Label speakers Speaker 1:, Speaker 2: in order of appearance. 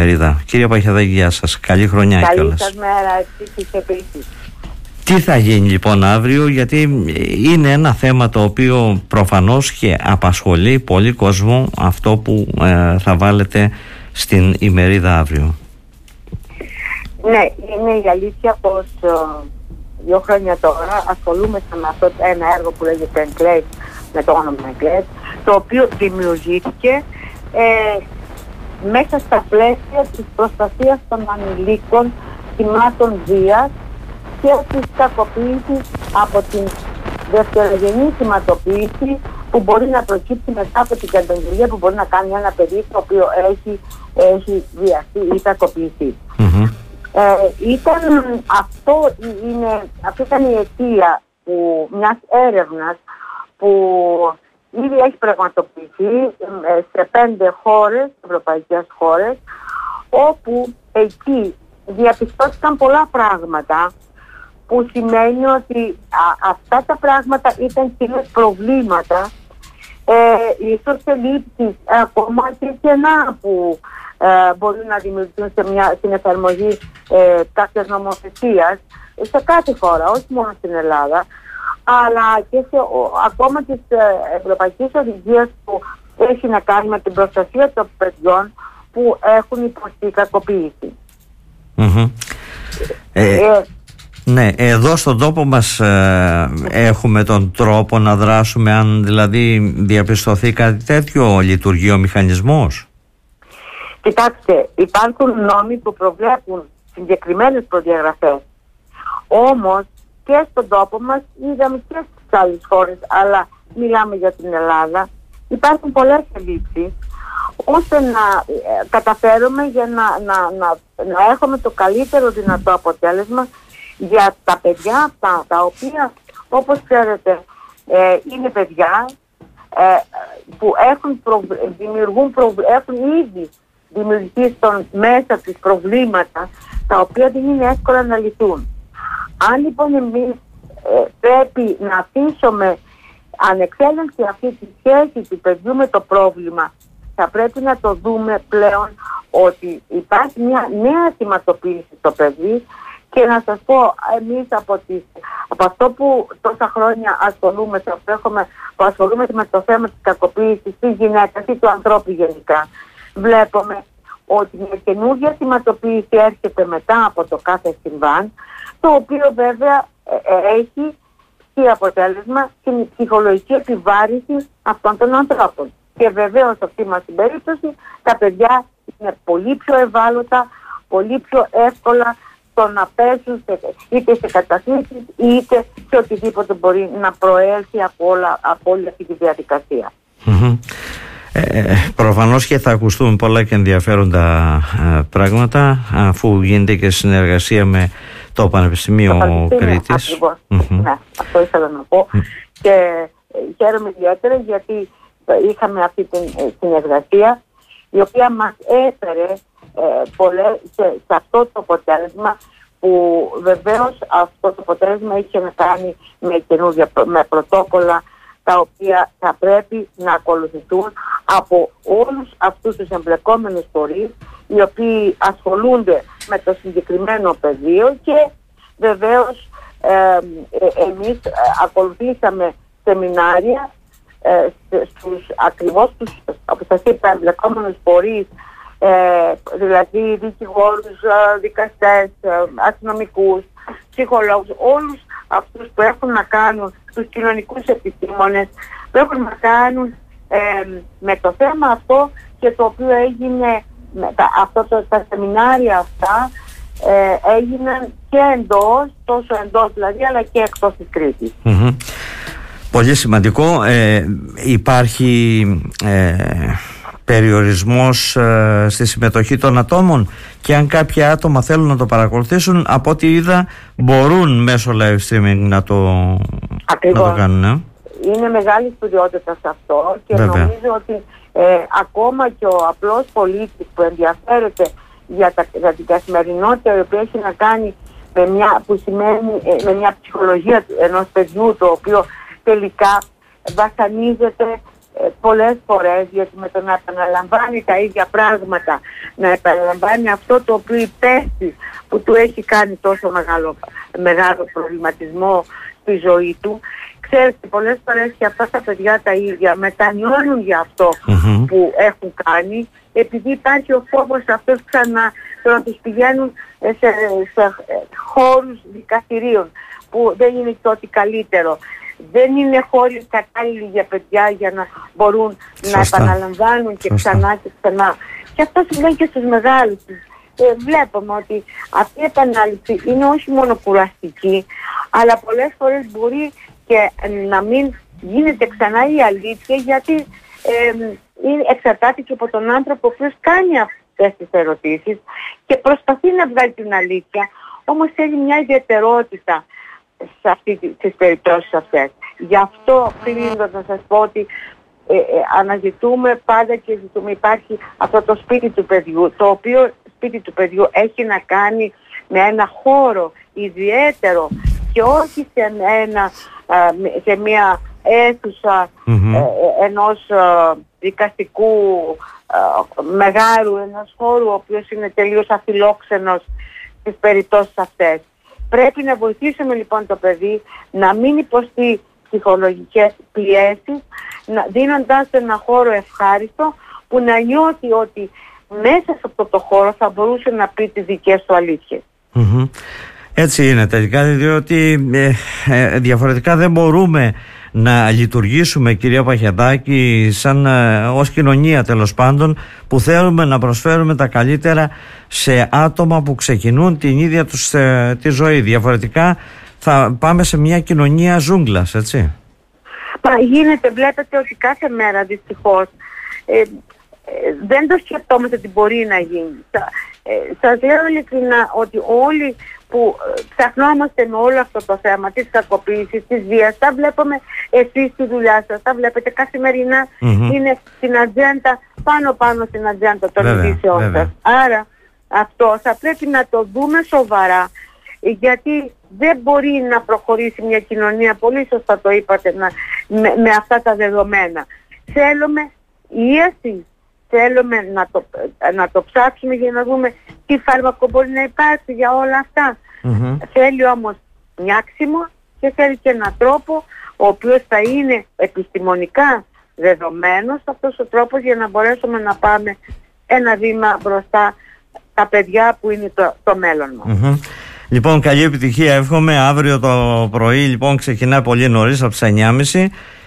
Speaker 1: Κύριε Παχιαδάκη, γεια σας. Καλή χρονιά κιόλας.
Speaker 2: Καλή σας μέρα, εσείς επίσης.
Speaker 1: Τι θα γίνει λοιπόν αύριο, γιατί είναι ένα θέμα το οποίο προφανώς και απασχολεί πολύ κόσμο, αυτό που θα βάλετε στην ημερίδα αύριο.
Speaker 2: Ναι, είναι η αλήθεια πως 2 χρόνια τώρα ασχολούμαστε με αυτό ένα έργο που λέγεται Enclave, με το όνομα Enclave, το οποίο δημιουργήθηκε μέσα στα πλαίσια της προστασίας των ανηλίκων θυμάτων βίας και της κακοποίησης από την δευτερογενή θυματοποίηση που μπορεί να προκύψει μετά από την καταγγελία που μπορεί να κάνει ένα παιδί το οποίο έχει βιαστεί ή κακοποιηθεί. Αυτή ήταν η αιτία μιας έρευνας που ήδη έχει πραγματοποιηθεί σε 5 χώρες, ευρωπαϊκές χώρες, όπου εκεί διαπιστώθηκαν πολλά πράγματα, που σημαίνει ότι αυτά τα πράγματα ήταν κυρίως προβλήματα, ίσως ελλείψεις, ακόμα και κενά που μπορεί να δημιουργηθούν στην εφαρμογή κάποιας νομοθεσίας σε κάθε χώρα, όχι μόνο στην Ελλάδα, αλλά και ακόμα της Ευρωπαϊκής Οδηγίας που έχει να κάνει με την προστασία των παιδιών που έχουν υποστεί κακοποίηση.
Speaker 1: Ναι, εδώ στον τόπο μας έχουμε τον τρόπο να δράσουμε, αν δηλαδή διαπιστωθεί κάτι τέτοιο, λειτουργεί ο μηχανισμός?
Speaker 2: Κοιτάξτε, υπάρχουν νόμοι που προβλέπουν συγκεκριμένες προδιαγραφές. Όμως και στον τόπο μας, είδαμε και στις άλλες χώρες, αλλά μιλάμε για την Ελλάδα, υπάρχουν πολλές ελλείψεις ώστε να καταφέρουμε για να έχουμε το καλύτερο δυνατό αποτέλεσμα για τα παιδιά αυτά, τα οποία, όπως ξέρετε, είναι παιδιά που έχουν ήδη δημιουργήσει μέσα τους προβλήματα τα οποία δεν είναι εύκολα να λυθούν. Αν λοιπόν εμείς πρέπει να αφήσουμε ανεξέλεγκτη αυτή τη σχέση του παιδιού με το πρόβλημα, θα πρέπει να το δούμε πλέον ότι υπάρχει μια νέα θυματοποίηση στο παιδί. Και να σας πω, εμείς από αυτό που τόσα χρόνια ασχολούμαστε με το θέμα της κακοποίησης της γυναίκας ή του ανθρώπου γενικά, βλέπουμε ότι μια καινούργια θυματοποίηση έρχεται μετά από το κάθε συμβάν, το οποίο βέβαια έχει και αποτέλεσμα την ψυχολογική επιβάρυνση αυτών των ανθρώπων. Και βεβαίως σε αυτή μας την περίπτωση τα παιδιά είναι πολύ πιο ευάλωτα, πολύ πιο εύκολα στο να πέσουν είτε σε καταθλίψεις είτε σε οτιδήποτε μπορεί να προέλθει από όλη αυτή τη διαδικασία.
Speaker 1: Προφανώς και θα ακουστούν πολλά και ενδιαφέροντα πράγματα, αφού γίνεται και συνεργασία με το Πανεπιστήμιο Κρήτης.
Speaker 2: Ακριβώς. Ναι, αυτό ήθελα να πω. Και χαίρομαι ιδιαίτερα γιατί είχαμε αυτή τη συνεργασία, η οποία μας έφερε σε αυτό το αποτέλεσμα, που βεβαίως αυτό το αποτέλεσμα είχε να κάνει με πρωτόκολλα τα οποία θα πρέπει να ακολουθηθούν από όλους αυτούς τους εμπλεκόμενους φορείς, οι οποίοι ασχολούνται με το συγκεκριμένο πεδίο. Και βεβαίως εμείς ακολουθήσαμε σεμινάρια ακριβώς όπως σας είπα, εμπλεκόμενους φορείς, δηλαδή δικηγόρους, δικαστές, αστυνομικούς, ψυχολόγους, όλους αυτούς που έχουν να κάνουν, τους κοινωνικούς επιστήμονες που έχουν να κάνουν με το θέμα αυτό, και το οποίο έγινε, τα σεμινάρια αυτά έγιναν και τόσο εντός δηλαδή, αλλά και εκτός της Κρήτης.
Speaker 1: Πολύ σημαντικό. Υπάρχει περιορισμός στη συμμετοχή των ατόμων, και αν κάποια άτομα θέλουν να το παρακολουθήσουν, από ό,τι είδα μπορούν μέσω live streaming να το κάνουν.
Speaker 2: Είναι μεγάλη σπουδαιότητα σε αυτό, και βέβαια νομίζω ότι ακόμα και ο απλός πολίτης που ενδιαφέρεται για την καθημερινότητα, η οποία έχει να κάνει με μια ψυχολογία ενός παιδιού, το οποίο τελικά βασανίζεται πολλές φορές, γιατί με το να επαναλαμβάνει τα ίδια πράγματα, να επαναλαμβάνει αυτό το οποίο υπέστη που του έχει κάνει τόσο μεγάλο προβληματισμό στη ζωή του, ξέρετε, πολλές φορές και αυτά τα παιδιά τα ίδια μετανιώνουν για αυτό που έχουν κάνει, επειδή υπάρχει ο φόβος αυτός ξανά να τους πηγαίνουν σε χώρους δικαστηρίων που δεν είναι και ό,τι καλύτερο. Δεν είναι χώροι κατάλληλοι για παιδιά για να μπορούν να επαναλαμβάνουν και ξανά και ξανά. Και αυτό συμβαίνει και στους μεγάλους. Βλέπουμε ότι αυτή η επανάληψη είναι όχι μόνο κουραστική, αλλά πολλές φορές μπορεί και να μην γίνεται ξανά η αλήθεια, γιατί εξαρτάται και από τον άνθρωπο ο οποίος κάνει αυτές τις ερωτήσεις και προσπαθεί να βγάλει την αλήθεια, όμως θέλει μια ιδιαιτερότητα στις περιπτώσεις αυτές. Γι' αυτό κλείνοντας να σας πω ότι αναζητούμε πάντα και ζητούμε, υπάρχει αυτό το σπίτι του παιδιού, το οποίο σπίτι του παιδιού έχει να κάνει με ένα χώρο ιδιαίτερο και όχι σε μια αίθουσα ενός δικαστικού μεγάλου, ενός χώρου ο οποίος είναι τελείως αφιλόξενος στις περιπτώσεις αυτές. Πρέπει να βοηθήσουμε λοιπόν το παιδί να μην υποστεί ψυχολογικές πιέσεις, δίνοντας ένα χώρο ευχάριστο που να νιώθει ότι μέσα σε αυτό το χώρο θα μπορούσε να πει τις δικές του αλήθειες.
Speaker 1: Έτσι είναι τελικά, διότι διαφορετικά δεν μπορούμε να λειτουργήσουμε, κυρία Παχιατάκη, σαν ως κοινωνία τέλος πάντων, που θέλουμε να προσφέρουμε τα καλύτερα σε άτομα που ξεκινούν την ίδια τους τη ζωή. Διαφορετικά θα πάμε σε μια κοινωνία ζούγκλας, έτσι.
Speaker 2: Γίνεται, βλέπετε ότι κάθε μέρα δυστυχώς δεν το σκεφτόμαστε ότι μπορεί να γίνει. Σας λέω ειλικρινά ότι όλοι που ψαχνόμαστε με όλο αυτό το θέμα της κακοποίησης, της βίας, τα βλέπουμε εσείς στη δουλειά σας, τα βλέπετε καθημερινά, είναι στην ατζέντα, πάνω στην ατζέντα των ειδήσεών σας. Άρα αυτό θα πρέπει να το δούμε σοβαρά, γιατί δεν μπορεί να προχωρήσει μια κοινωνία, πολύ σωστά το είπατε, με αυτά τα δεδομένα. Θέλουμε ίαση, θέλουμε να το ψάξουμε για να δούμε τι φάρμακο μπορεί να υπάρξει για όλα αυτά. Θέλει όμως νιάξιμο και θέλει και έναν τρόπο ο οποίος θα είναι επιστημονικά δεδομένος αυτός ο τρόπος, για να μπορέσουμε να πάμε ένα βήμα μπροστά τα παιδιά που είναι το μέλλον μας.
Speaker 1: Λοιπόν, καλή επιτυχία εύχομαι. Αύριο το πρωί λοιπόν ξεκινά πολύ νωρίς από τις 9.30